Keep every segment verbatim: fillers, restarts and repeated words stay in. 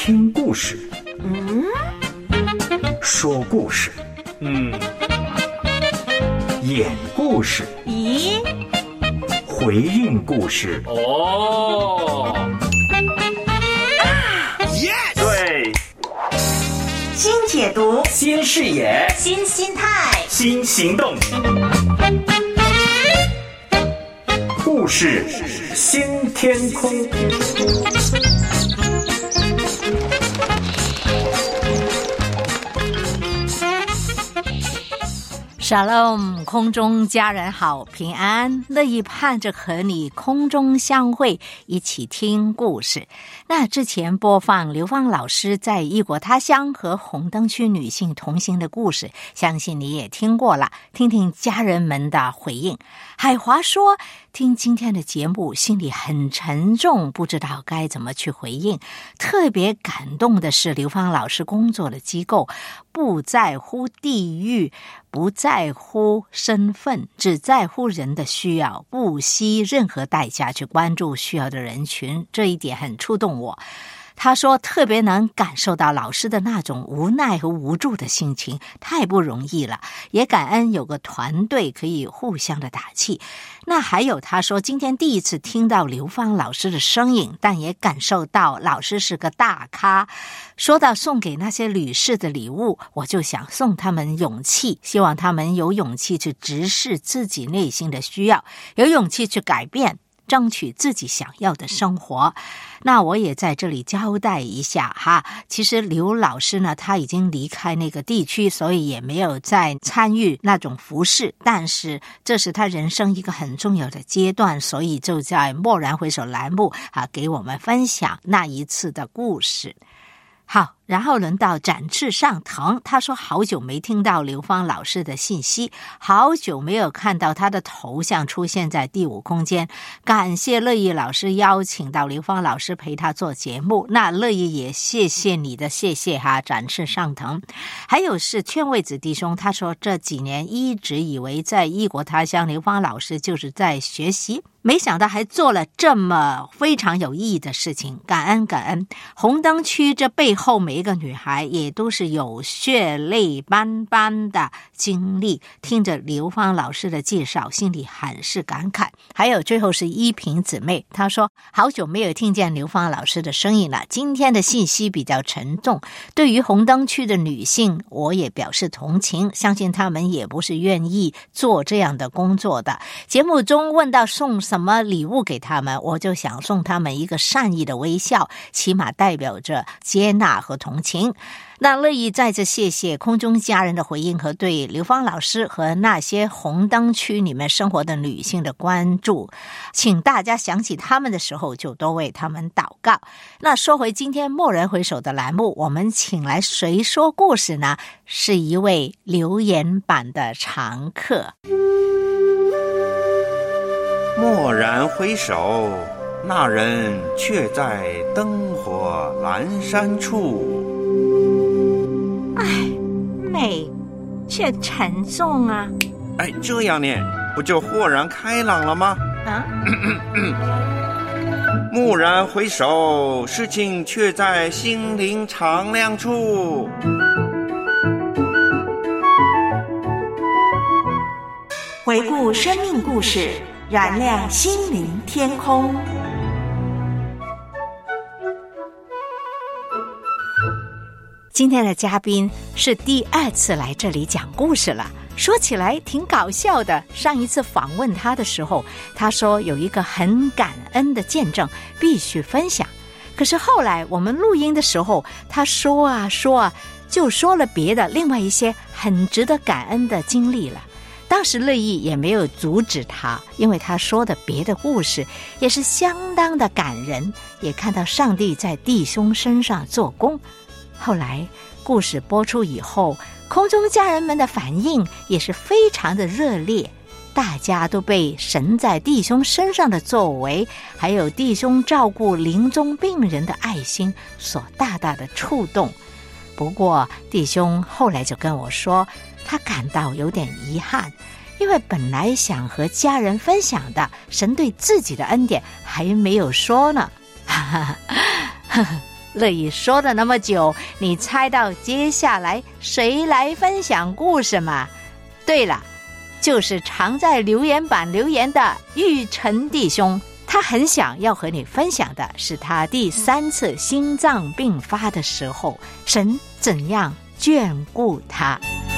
听故事， 嗯， 说故事， 嗯， 演故事， 咦， 回应故事。 哦， 对， 新解读， 新视野， 新心态， 新行动，故事新天空。 Shalom， 空中家人好，平安，乐意盼着和你空中相会，一起听故事。那之前播放刘芳老师在异国他乡和红灯区女性同行的故事，相信你也听过了，听听家人们的回应。海华说，听今天的节目心里很沉重，不知道该怎么去回应。特别感动的是刘芳老师工作的机构不在乎地域，不在乎身份，只在乎人的需要，不惜任何代价去关注需要的人群，这一点很触动我。他说特别能感受到老师的那种无奈和无助的心情，太不容易了，也感恩有个团队可以互相的打气。那还有他说今天第一次听到刘芳老师的声音，但也感受到老师是个大咖。说到送给那些女士的礼物，我就想送他们勇气，希望他们有勇气去直视自己内心的需要，有勇气去改变，争取自己想要的生活。那我也在这里交代一下哈，其实刘老师呢，他已经离开那个地区，所以也没有再参与那种服事，但是这是他人生一个很重要的阶段，所以就在蓦然回首栏目啊，给我们分享那一次的故事。好，然后轮到展翅上腾，他说好久没听到刘芳老师的信息，好久没有看到他的头像出现在第五空间，感谢乐意老师邀请到刘芳老师陪他做节目，那乐意也谢谢你的谢谢哈，展翅上腾。还有是劝慰子弟兄，他说这几年一直以为在异国他乡刘芳老师就是在学习，没想到还做了这么非常有意义的事情，感恩感恩。红灯区这背后每一个女孩也都是有血泪斑斑的经历，听着刘芳老师的介绍，心里很是感慨。还有最后是依萍姊妹，她说好久没有听见刘芳老师的声音了，今天的信息比较沉重，对于红灯区的女性我也表示同情，相信她们也不是愿意做这样的工作的。节目中问到送什么礼物给他们，我就想送他们一个善意的微笑，起码代表着接纳和同情。那乐意再次谢谢空中家人的回应和对刘芳老师和那些红灯区里面生活的女性的关注，请大家想起他们的时候就多为他们祷告。那说回今天蓦然回首的栏目，我们请来谁说故事呢？是一位留言板的常客。 蓦然回首，那人却在灯火阑珊处。 哎，美却沉重啊！ 哎，这样念不就豁然开朗了吗？ 啊！ 蓦然回首，事情却在心灵敞亮处。 回顾生命故事，燃亮心灵天空。 今天的嘉宾是第二次来这里讲故事了，说起来挺搞笑的。上一次访问他的时候，他说有一个很感恩的见证必须分享，可是后来我们录音的时候，他说啊说啊，就说了别的另外一些很值得感恩的经历了。当时乐意也没有阻止他，因为他说的别的故事也是相当的感人，也看到上帝在弟兄身上做工。后来故事播出以后，空中家人们的反应也是非常的热烈，大家都被神在弟兄身上的作为，还有弟兄照顾临终病人的爱心所大大的触动。不过弟兄后来就跟我说，他感到有点遗憾，因为本来想和家人分享的神对自己的恩典还没有说呢。 乐意说了那么久，你猜到接下来谁来分享故事吗？对了，就是常在留言板留言的玉成弟兄，他很想要和你分享的是他第三次心脏病发的时候，神怎样眷顾他。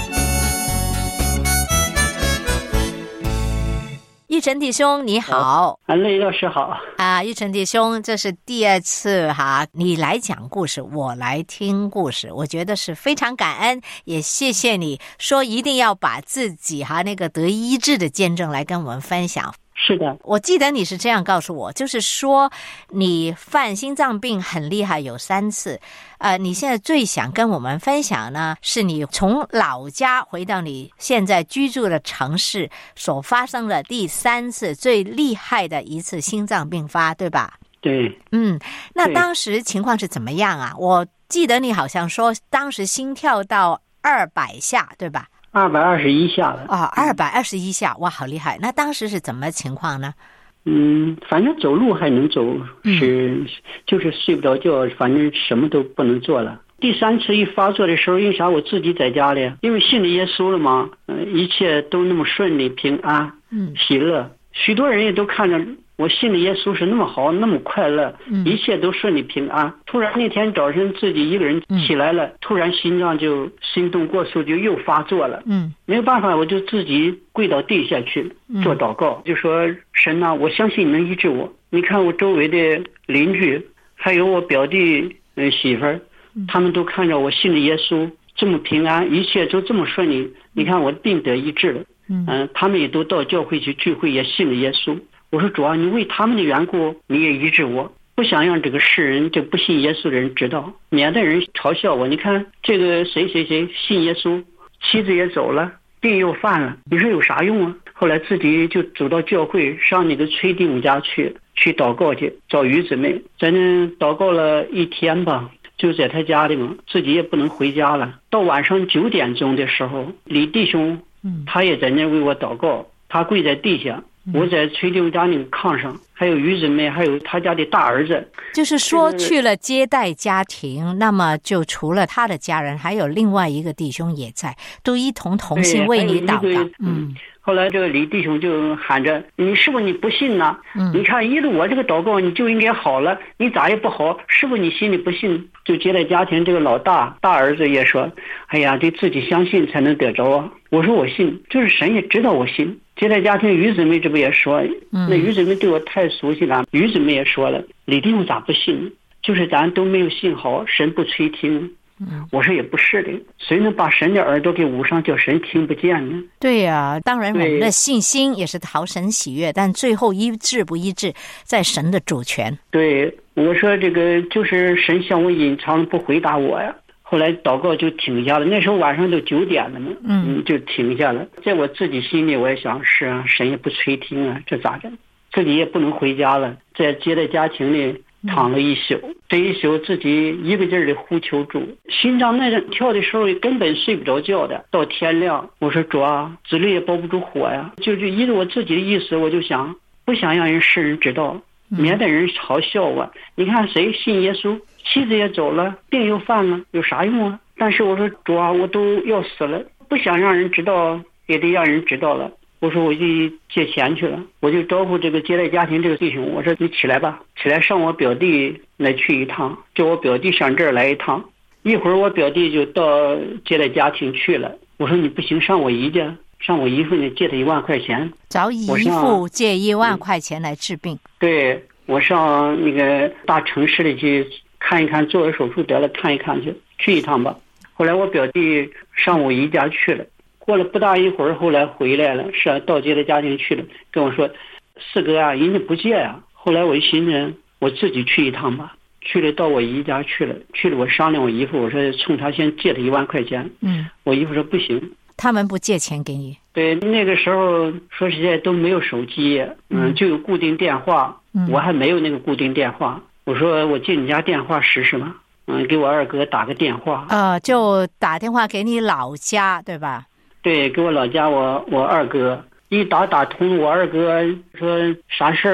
玉成弟兄你好。 啊，乐意老师好啊，玉成弟兄，这是第二次哈，你来讲故事，我来听故事，我觉得是非常感恩，也谢谢你说一定要把自己哈那个得医治的见证来跟我们分享。 是的， 我记得你是这样告诉我，就是说你犯心脏病很厉害，有三次。呃，你现在最想跟我们分享呢，是你从老家回到你现在居住的城市所发生的第三次最厉害的一次心脏病发，对吧？ 对。 嗯，那当时情况是怎么样啊？我记得你好像说当时心跳到二百下，对吧？ 二百二十一下了啊，二百二十一下，哇，好厉害！那当时是怎么情况呢？ 嗯，反正走路还能走，是、嗯、就是睡不着觉，反正什么都不能做了。第三次一发作的时候，因为啥？我自己在家里，因为信了耶稣了嘛，呃，一切都那么顺利、平安、嗯，喜乐。许多人也都看着我信了耶稣是那么好，那么快乐，嗯，一切都顺利平安。突然那天早晨自己一个人起来了，嗯，突然心脏就心动过速，就又发作了。嗯，没有办法，我就自己跪到地下去做祷告，嗯，就说神啊，我相信你能医治我。你看我周围的邻居，还有我表弟呃媳妇儿，他们都看着我信了耶稣这么平安，一切都这么顺利。你看我病得医治了。嗯、呃，他们也都到教会去聚会，也信了耶稣。我说主啊，你为他们的缘故，你也医治我，不想让这个世人，这不信耶稣的人知道，免得人嘲笑我。你看这个谁谁谁信耶稣，妻子也走了，病又犯了，你说有啥用啊？后来自己就走到教会，上那个崔弟兄家去，去祷告去，找于姊妹，在那祷告了一天吧。就在他家里嘛，自己也不能回家了。到晚上九点钟的时候，李弟兄。他也在那为我祷告，他跪在地下，我在崔弟兄家那个炕上，还有于姊妹，还有他家的大儿子。 就是说去了接待家庭，那么就除了他的家人，还有另外一个弟兄也在，都一同同心为你祷告。嗯。 后来这个李弟兄就喊着，你是不是你不信呢？嗯，你看依着我这个祷告你就应该好了，你咋也不好，是不是你心里不信？就接待家庭这个老大大儿子也说，哎呀，得自己相信才能得着啊。我说我信，就是神也知道我信。接待家庭于姊妹这不也说，那于姊妹对我太熟悉了，于姊妹也说了，李弟兄咋不信？就是咱都没有信好，神不垂听。嗯，我说也不是的，谁能把神的耳朵给捂上，叫神听不见呢？ 对呀、啊，当然我们的信心也是讨神喜悦，但最后医治不医治，在神的主权。 对，我说这个就是神向我隐藏，不回答我呀。后来祷告就停下了，那时候晚上都九点了嘛，嗯，就停下了。在我自己心里，我也想是啊，神也不垂听啊，这咋着？自己也不能回家了，在接待家庭里。躺了一宿，这一宿自己一个劲儿的呼求主，心脏那阵跳的时候根本睡不着觉的。到天亮，我说主啊，纸里也包不住火呀，就是依着我自己的意思，我就想不想让人世人知道，免得人嘲笑我。你看谁信耶稣，妻子也走了，病又犯了，有啥用啊？但是我说主啊，我都要死了，不想让人知道，也得让人知道了。我说我就借钱去了，我就招呼这个接待家庭这个弟兄，我说你起来吧，起来上我表弟那去一趟，叫我表弟上这儿来一趟。一会儿我表弟就到接待家庭去了，我说你不行，上我姨家，上我姨父呢借他一万块钱， 找姨父借一万块钱来治病。 对，我上那个大城市里去看一看，做个手术得了看一看去，去一趟吧。后来我表弟上我姨家去了。过了不大一会儿，后来回来了，是啊，到接待家庭去了，跟我说，四哥啊，人家不借啊。后来我一寻思，我自己去一趟吧。去了，到我姨家去了，去了，我商量我姨父，我说冲他先借他一万块钱。嗯，我姨父说不行， 他们不借钱给你。 对，那个时候说实在都没有手机，嗯，就有固定电话，嗯，我还没有那个固定电话。我说我借你家电话试试嘛，嗯，给我二哥打个电话。 呃，就打电话给你老家，对吧？ 对，给我老家我我二哥一打打通，我二哥说啥事儿啊？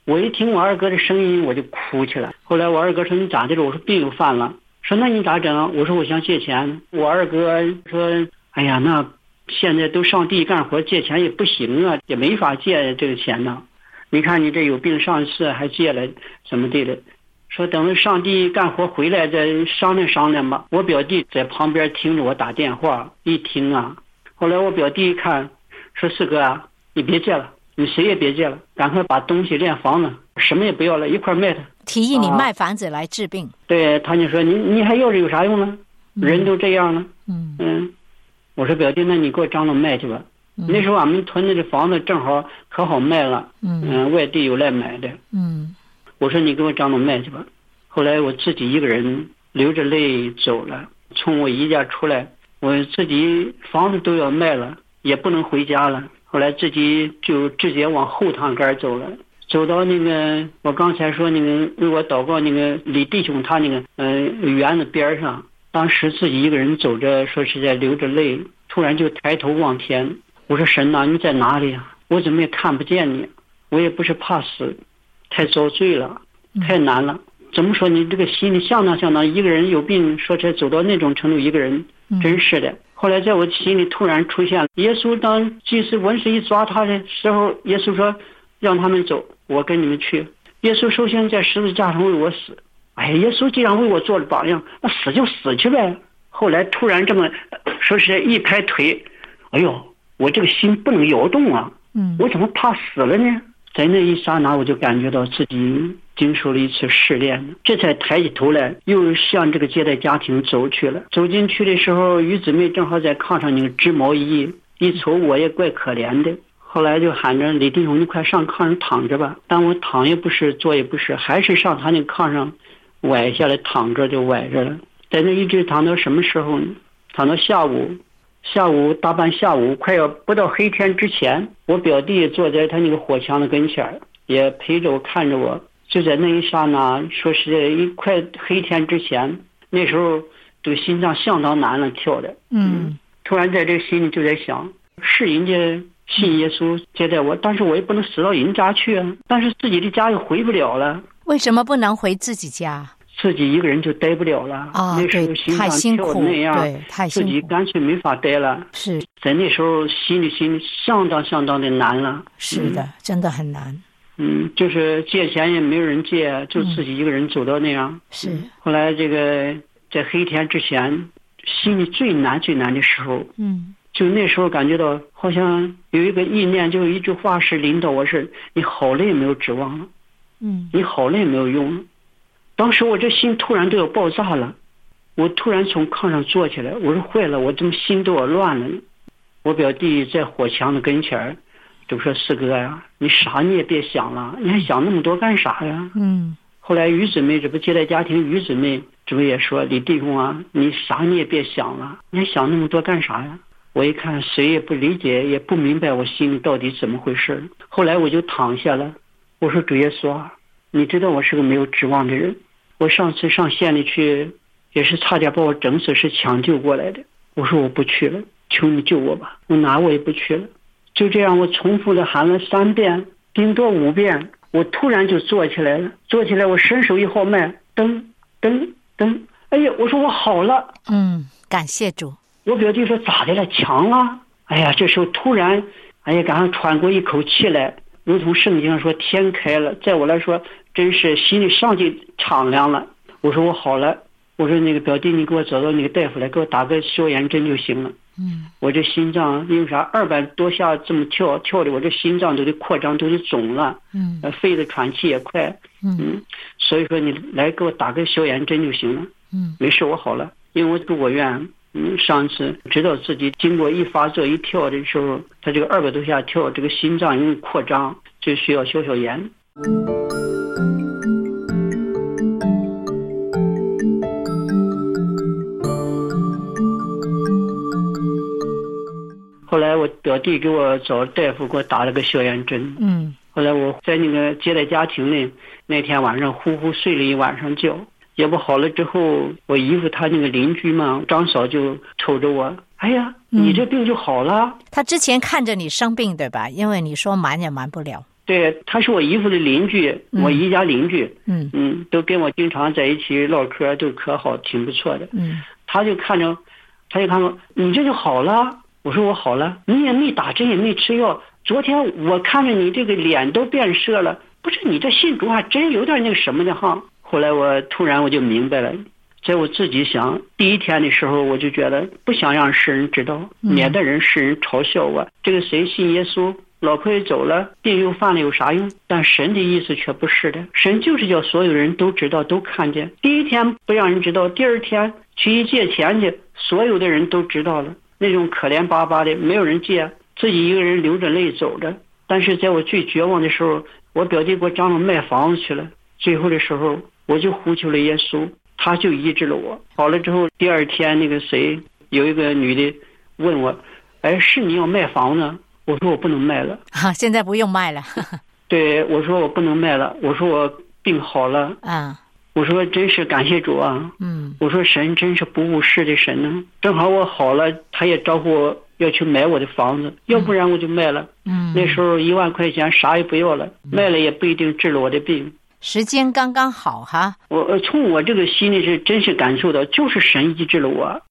我一听我二哥的声音，我就哭起来。后来我二哥说：“你咋的了？”我说：“病又犯了。”说：“那你咋整啊？”我说：“我想借钱。”我二哥说：“哎呀，那现在都上地干活，借钱也不行啊，也没法借这个钱呢。你看你这有病上次还借了怎么地了？说等着上地干活回来再商量商量吧。”我表弟在旁边听着我打电话，一听啊，后来我表弟一看，说：“四哥啊，你别借了，你谁也别借了，赶快把东西练房子，什么也不要了，一块卖它。” 提议你卖房子来治病。啊、 对，他就说：“你你还要这有啥用呢？人都这样了。”嗯嗯，我说表弟，那你给我张罗卖去吧。嗯、那时候俺们屯子的房子正好可好卖了，嗯、呃，外地有来买的。嗯，我说你给我张罗卖去吧。后来我自己一个人流着泪走了，从我姨家出来，我自己房子都要卖了，也不能回家了。后来自己就直接往后堂杆走了。走到那个我刚才说那个为我祷告那个李弟兄他那个呃园子边上，当时自己一个人走着，说实在流着泪，突然就抬头望天，我说：“神哪，你在哪里啊？我怎么也看不见你？我也不是怕死，太遭罪了，太难了。怎么说你这个心里相当相当，一个人有病，说起来走到那种程度，一个人真是的。”后来在我心里突然出现了耶稣，当祭司文士一抓他的时候，耶稣说：“让他们走，我跟你们去。”耶稣首先在十字架上为我死，哎呀，耶稣既然为我做了榜样，那死就死去呗。后来突然这么说是一拍腿，哎呦，我这个心不能摇动啊，我怎么怕死了呢？在那一刹那，我就感觉到自己经受了一次试炼，这才抬起头来，又向这个接待家庭走去了。走进去的时候，于姊妹正好在炕上那个织毛衣，一瞅我也怪可怜的。后来就喊着：“李弟兄，你快上炕上躺着吧。”但我躺也不是，坐也不是，还是上他那个炕上崴下来，躺着就崴着了。在那一直躺到什么时候呢？躺到下午。下午大半下午快要不到黑天之前，我表弟坐在他那个火墙的跟前，也陪着我看着我。就在那一刹那，说实在一快黑天之前，那时候这个心脏相当难了跳的。嗯，突然在这个心里就在想，是人家信耶稣接待我，但是我也不能死到人家去啊，但是自己的家又回不了了。 为什么不能回自己家？ 自己一个人就待不了了啊！那时候心脏跳的那样， 对，太辛苦， 自己干脆没法待了。 是在那时候心里心里相当相当的难了。 是的，嗯、真的很难。 嗯，就是借钱也没有人借，就自己一个人走到那样。嗯、 是。 后来这个在黑天之前，心里最难最难的时候，嗯，就那时候感觉到好像有一个意念，就有一句话是领导我是：你好了也没有指望了，嗯，你好了也没有用了。当时我这心突然都要爆炸了，我突然从炕上坐起来，我说坏了，我怎么心都要乱了呢？我表弟在火墙的跟前就说：“四哥呀，你啥你也别想了，你还想那么多干啥呀？”嗯。后来于姊妹这不接待家庭，于姊妹这不也说：“李弟兄啊，你啥你也别想了，你还想那么多干啥呀？”我一看谁也不理解，也不明白我心里到底怎么回事。后来我就躺下了，我说：“主耶稣啊，你知道我是个没有指望的人。我上次上县里去，也是差点把我整死，是抢救过来的。我说我不去了，求你救我吧，我哪我也不去了。”就这样，我重复的喊了三遍，顶多五遍，我突然就坐起来了。坐起来，我伸手一号脉，噔噔噔，哎呀，我说我好了。 嗯，感谢主。 我表弟说：“咋的了？强了？”哎呀，这时候突然，哎呀，赶上喘过一口气来，如同圣经上说天开了。在我来说，真是心里上去敞亮了。我说我好了，我说那个表弟，你给我找到那个大夫来，给我打个消炎针就行了。嗯，我这心脏因为啥二百多下这么跳跳的，我这心脏都得扩张，都得肿了。嗯，肺的喘气也快。嗯, 嗯，所以说你来给我打个消炎针就行了。嗯，没事，我好了。因为我住过院，嗯，上次知道自己经过一发作一跳的时候，他这个二百多下跳，这个心脏因为扩张，就需要消消炎。后来我表弟给我找大夫，给我打了个消炎针。嗯，后来我在那个接待家庭里，那天晚上呼呼睡了一晚上觉。也不好了之后，我姨夫他那个邻居嘛，张嫂就瞅着我，哎呀，你这病就好了。 他之前看着你生病对吧？因为你说瞒也瞒不了。 对，他是我姨父的邻居， 嗯、 我姨家邻居， 嗯嗯，都跟我经常在一起唠嗑，都可好，挺不错的。 嗯， 他就看着，他就看着你这就好了。我说我好了，你也没打针也没吃药，昨天我看着你这个脸都变色了，不是你这信主还真有点那个什么的哈。后来我突然我就明白了。在我自己想第一天的时候，我就觉得不想让世人知道，免得人世人嘲笑我。这个谁信耶稣，老婆也走了，病又犯了，有啥用？但神的意思却不是的，神就是叫所有人都知道，都看见。第一天不让人知道，第二天去一借钱去，所有的人都知道了。那种可怜巴巴的，没有人借，自己一个人流着泪走着。但是在我最绝望的时候，我表弟给我张罗卖房子去了。最后的时候，我就呼求了耶稣。他就医治了我，好了之后，第二天那个谁有一个女的问我，哎，是你要卖房子？我说我不能卖了。 啊，现在不用卖了。 对，我说我不能卖了，我说我病好了。 啊， 我说真是感谢主啊。 嗯， 我说神真是不误事的神呢。正好我好了，他也招呼我要去买我的房子，要不然我就卖了。 嗯， 那时候一万块钱啥也不要了，卖了也不一定治了我的病。 时间刚刚好哈， 我从我这个心里是真是感受到，就是神医治了我。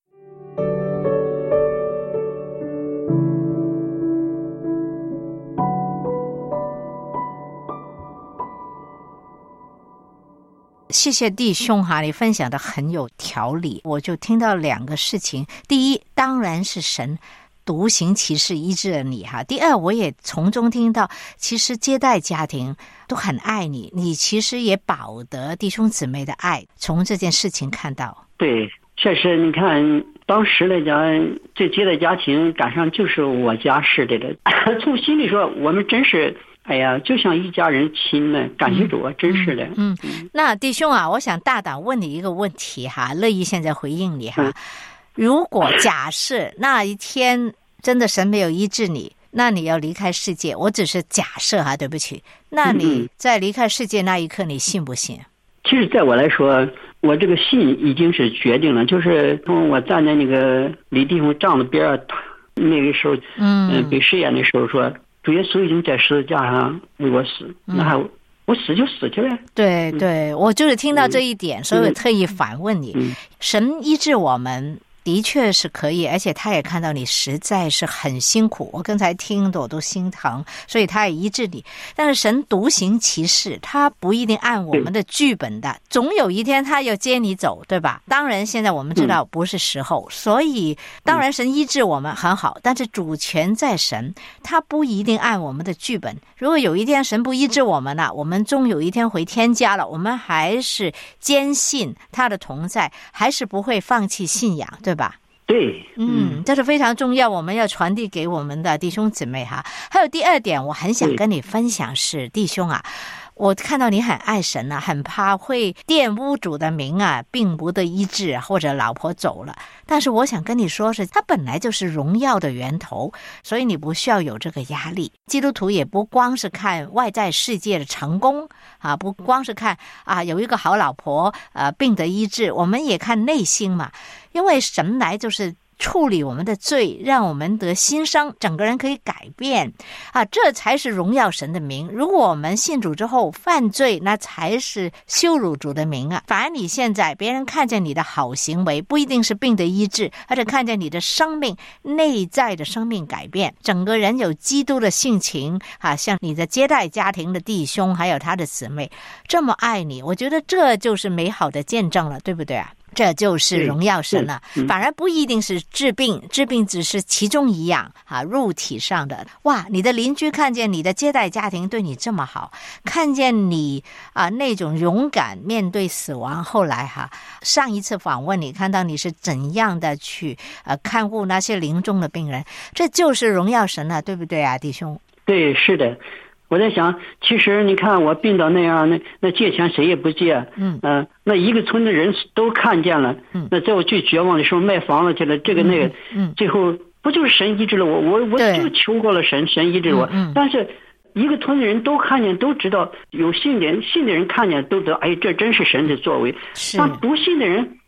谢谢弟兄哈，你分享的很有条理。我就听到两个事情，第一，当然是神独行其事医治了你哈。第二，我也从中听到，其实接待家庭都很爱你，你其实也保得弟兄姊妹的爱，从这件事情看到。 对，确实，你看当时来讲，这接待家庭赶上就是我家似的了。从心里说，我们真是。哎呀，就像一家人亲呢，感谢主啊，真是的。 嗯，嗯那弟兄啊，我想大胆问你一个问题哈，乐意现在回应你哈。嗯、如果假设那一天真的神没有医治你，那你要离开世界，我只是假设哈，对不起。那你在离开世界那一刻，你信不信？ 其实，在我来说，我这个信已经是决定了，就是从我站在那个李弟兄帐子边儿，那个时候，嗯、呃，被试验的时候说。主耶稣已经在十字架上为我死，那还、嗯、我死就死去了。 对对，我就是听到这一点，嗯、所以我特意反问你：嗯、神医治我们的确是可以，而且他也看到你实在是很辛苦，我刚才听的我都心疼，所以他也医治你。但是神独行其事，他不一定按我们的剧本的，总有一天他要接你走，对吧？当然现在我们知道不是时候，嗯、所以当然神医治我们很好，但是主权在神，他不一定按我们的剧本。如果有一天神不医治我们了，我们终有一天回天家了，我们还是坚信他的同在，还是不会放弃信仰，对吧？ 对， 嗯，这是非常重要，我们要传递给我们的弟兄姊妹哈。还有第二点，我很想跟你分享是，弟兄啊，我看到你很爱神啊，很怕会玷污主的名啊，并不得医治，或者老婆走了。但是我想跟你说是，它本来就是荣耀的源头，所以你不需要有这个压力。基督徒也不光是看外在世界的成功啊，不光是看啊有一个好老婆，呃病得医治，我们也看内心嘛。因为神来就是处理我们的罪，让我们得新生，整个人可以改变啊，这才是荣耀神的名。如果我们信主之后犯罪，那才是羞辱主的名啊。反而你现在别人看见你的好行为，不一定是病的医治，而且看见你的生命内在的生命改变，整个人有基督的性情啊，像你的接待家庭的弟兄还有他的姊妹这么爱你，我觉得这就是美好的见证了，对不对啊？这就是荣耀神了，反而不一定是治病，治病只是其中一样啊，肉体上的。哇，你的邻居看见你的接待家庭对你这么好，看见你啊那种勇敢面对死亡，后来哈、啊，上一次访问你看到你是怎样的去呃看护那些临终的病人，这就是荣耀神了，对不对啊，弟兄？ 对，是的。我在想，其实你看我病到那样，那那借钱谁也不借，嗯，呃，那一个村的人都看见了，嗯，那在我最绝望的时候卖房子去了，这个那个，嗯，嗯最后不就是神医治了我，我我就求过了神，神医治我，嗯，但是一个村的人都看见，都知道，有信的人信的人看见都知道，哎，这真是神的作为，但不信的人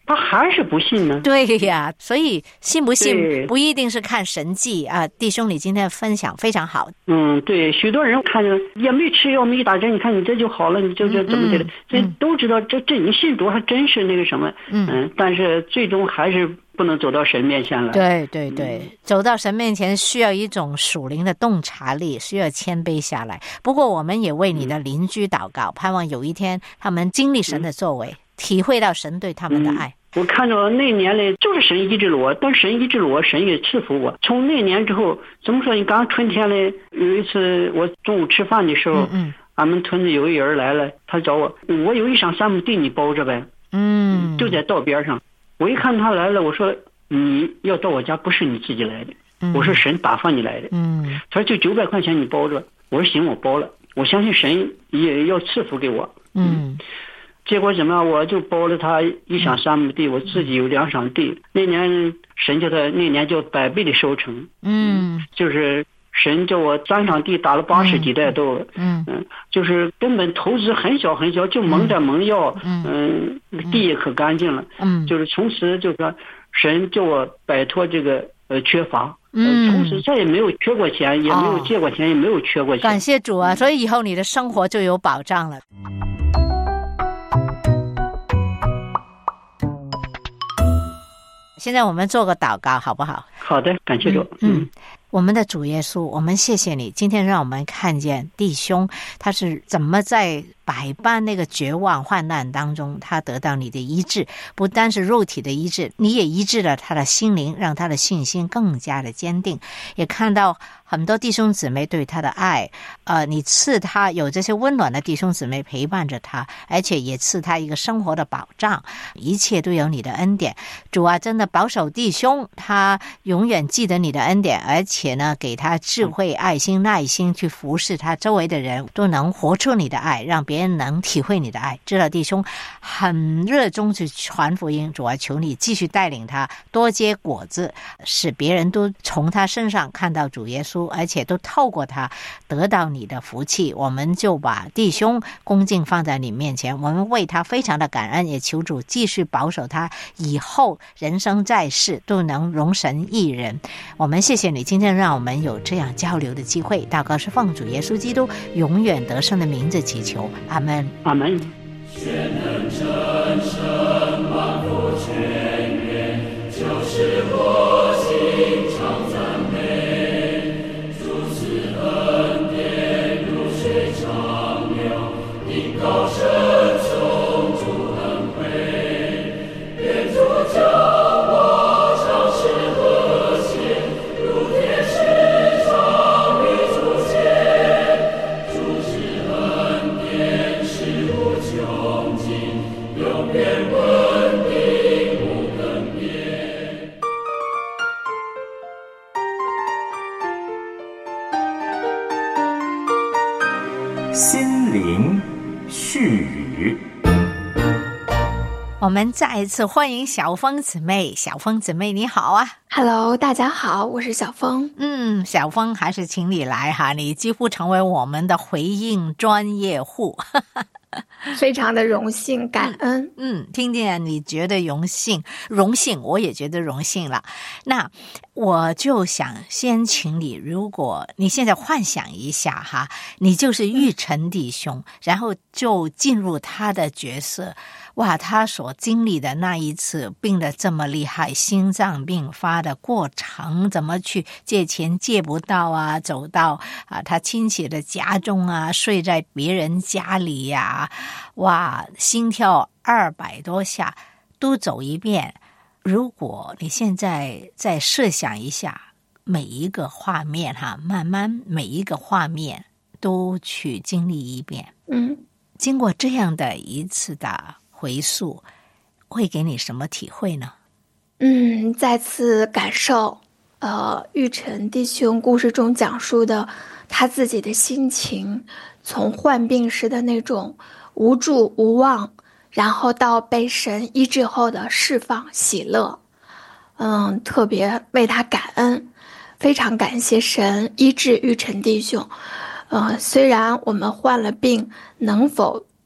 他还是不信呢。 对呀，所以信不信对不一定是看神迹啊。弟兄，你今天的分享非常好。 嗯，对，许多人看着也没吃药没打针，你看你这就好了，你这就怎么的了？这都知道，这这你信主还真是那个什么，嗯，嗯但是最终还是不能走到神面前来。 对对对、嗯，走到神面前需要一种属灵的洞察力，需要谦卑下来。不过我们也为你的邻居祷告，嗯、盼望有一天他们经历神的作为，嗯、体会到神对他们的爱。 嗯我看着那年嘞，就是神医治了我，但神医治了我，神也赐福我。从那年之后，怎么说？你刚春天嘞，有一次我中午吃饭的时候，嗯嗯俺们村子有一人来了，他找我，我有一场三亩地，你包着呗。嗯，就在道边上。我一看他来了，我说你要到我家，不是你自己来的，嗯、我说神打发你来的。嗯，他说就九百块钱你包着，我说行，我包了，我相信神也要赐福给我。嗯。结果怎么样？我就包了他一场三亩地，我自己有两场地。那年神叫他那年叫百倍的收成，嗯，就是神叫我三场地打了八十几袋豆，嗯嗯，就是根本投资很小很小，就蒙点蒙药，嗯，嗯地也可干净了，嗯，就是从此就说神叫我摆脱这个呃缺乏。嗯，从此再也没有缺过钱，也没有借过钱，哦、也没有缺过钱。 感谢主啊！所以以后你的生活就有保障了。现在我们做个祷告好不好？ 好的，感谢主。 嗯，嗯我们的主耶稣，我们谢谢你，今天让我们看见弟兄他是怎么在百般那个绝望患难当中，他得到你的医治，不单是肉体的医治，你也医治了他的心灵，让他的信心更加的坚定。也看到很多弟兄姊妹对他的爱，呃，你赐他有这些温暖的弟兄姊妹陪伴着他，而且也赐他一个生活的保障，一切都有你的恩典。主啊，真的保守弟兄，他永远记得你的恩典，而且呢，给他智慧、爱心、耐心去服侍他周围的人，都能活出你的爱，让别人能体会你的爱。知道弟兄很热衷去传福音，主啊，求你继续带领他多结果子，使别人都从他身上看到主耶稣，而且都透过他得到你的福气。我们就把弟兄恭敬放在你面前，我们为他非常的感恩，也求主继续保守他以后人生在世都能荣神益人。我们谢谢你今天让我们有这样交流的机会，祷告是奉主耶稣基督永远得胜的名字祈求，阿门， 阿门。 全能真神万福全源，就是我心常赞美，主赐恩典如水长流，因高深从主恩惠，愿主将我常时和谐，如天使常与主见，主之恩典是无穷尽，永远稳定无更变。 心灵絮语。 我们再一次欢迎小峰姊妹。小峰姊妹你好啊。 Hello， 大家好，我是小峰。 嗯，小峰还是请你来哈，你几乎成为我们的回应专业户。 非常的荣幸，感恩。 嗯，听见你觉得荣幸，荣幸，我也觉得荣幸了。那我就想先请你，如果你现在幻想一下哈，你就是玉成弟兄，然后就进入他的角色。哇，他所经历的那一次病得这么厉害，心脏病发的过程，怎么去借钱借不到啊，走到啊他亲戚的家中啊，睡在别人家里呀、啊，哇，心跳二百多下都走一遍。如果你现在再设想一下每一个画面哈，慢慢每一个画面都去经历一遍。 嗯， 经过这样的一次的回溯，会给你什么体会呢？ 嗯，再次感受呃玉成弟兄故事中讲述的他自己的心情，从患病时的那种无助无望，然后到被神医治后的释放喜乐。嗯，特别为他感恩，非常感谢神医治玉成弟兄。呃，虽然我们患了病，能否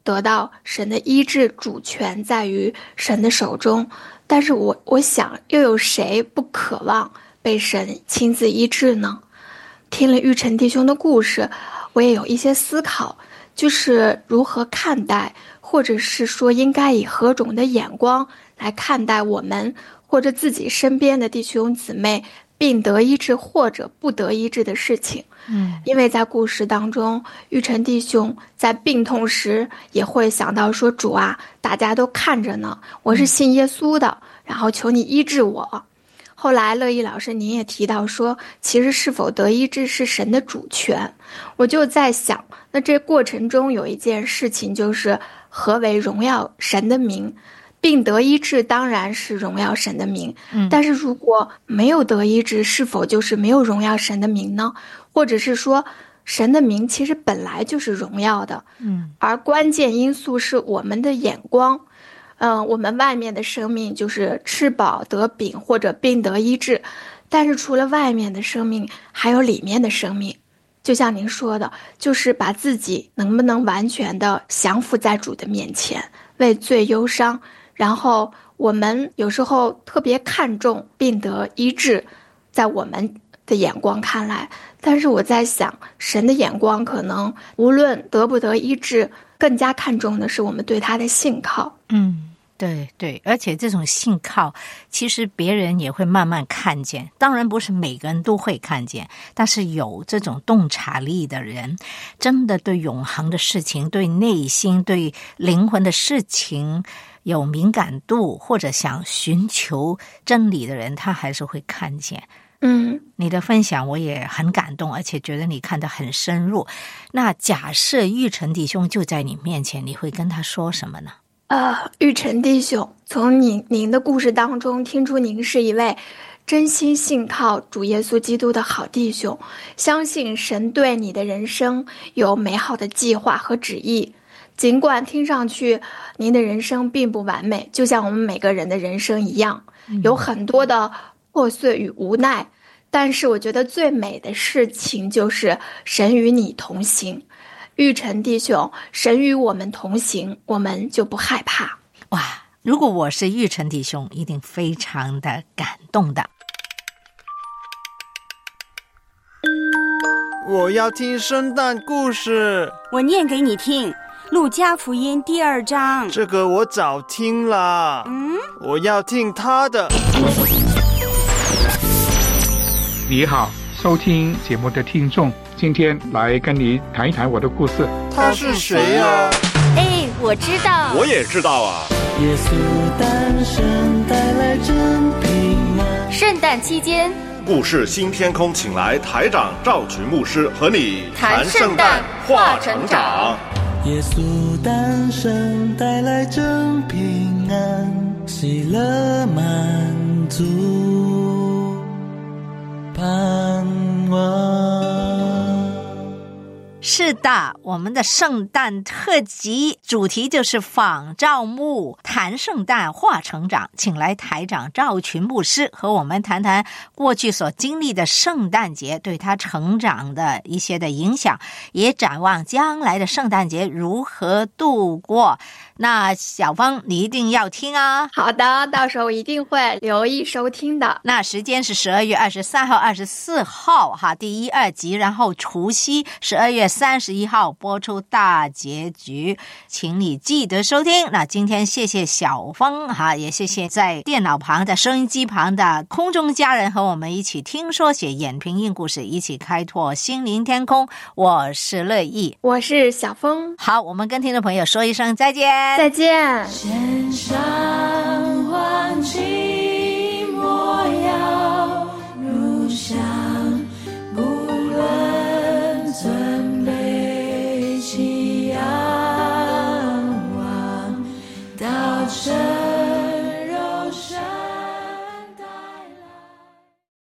得到神的医治，主权在于神的手中。但是我我想，又有谁不渴望被神亲自医治呢？听了玉成弟兄的故事，我也有一些思考，就是如何看待，或者是说应该以何种的眼光来看待我们或者自己身边的弟兄姊妹病得医治或者不得医治的事情。嗯，因为在故事当中，玉成弟兄在病痛时也会想到说，主啊，大家都看着呢，我是信耶稣的，然后求你医治我。后来乐意老师您也提到说，其实是否得医治是神的主权。我就在想，那这过程中有一件事情，就是何为荣耀神的名？病得医治当然是荣耀神的名，嗯，但是如果没有得医治，是否就是没有荣耀神的名呢？或者是说，神的名其实本来就是荣耀的，嗯，而关键因素是我们的眼光。嗯、呃，我们外面的生命就是吃饱得饼或者病得医治，但是除了外面的生命，还有里面的生命。就像您说的，就是把自己能不能完全的降服在主的面前，为罪忧伤。然后我们有时候特别看重病得医治，在我们的眼光看来，但是我在想，神的眼光可能无论得不得医治，更加看重的是我们对他的信靠。 嗯，对对，而且这种信靠其实别人也会慢慢看见，当然不是每个人都会看见，但是有这种洞察力的人，真的对永恒的事情，对内心对灵魂的事情有敏感度，或者想寻求真理的人，他还是会看见。嗯，你的分享我也很感动，而且觉得你看得很深入。那假设玉成弟兄就在你面前，你会跟他说什么呢？ 呃，玉成弟兄，从您您的故事当中听出您是一位真心信靠主耶稣基督的好弟兄，相信神对你的人生有美好的计划和旨意。尽管听上去您的人生并不完美，就像我们每个人的人生一样，有很多的破碎与无奈，但是我觉得最美的事情就是神与你同行。玉成弟兄，神与我们同行，我们就不害怕。 哇，如果我是玉成弟兄，一定非常的感动的。 我要听圣诞故事， 我念给你听，路加福音第二章。 这个我早听了，嗯，我要听他的。 你好，收听节目的听众，今天来跟你谈一谈我的故事。 他是谁啊？ 哎，我知道， 我也知道啊。 耶稣诞生，带来真平安。 圣诞期间， 故事新天空请来台长赵群牧师和你谈圣诞话成长。 耶稣诞生，带来真平安，喜乐满足盼望。 是的，我们的圣诞特辑主题就是仿照牧谈圣诞话成长，请来台长赵群牧师和我们谈谈过去所经历的圣诞节对他成长的一些的影响，也展望将来的圣诞节如何度过。那小芳你一定要听啊。 好的，到时候一定会留意收听的。 那时间是十二月二十三号二十四号哈，第一二集，然后除夕十二月三十一号播出大结局，请你记得收听。那今天谢谢小芳哈，也谢谢在电脑旁在收音机旁的空中家人，和我们一起听说写演评印故事，一起开拓心灵天空。我是乐意， 我是小峰。 好，我们跟听众朋友说一声再见。 再见。 献上欢庆模样，如香，不论尊卑，齐仰望到这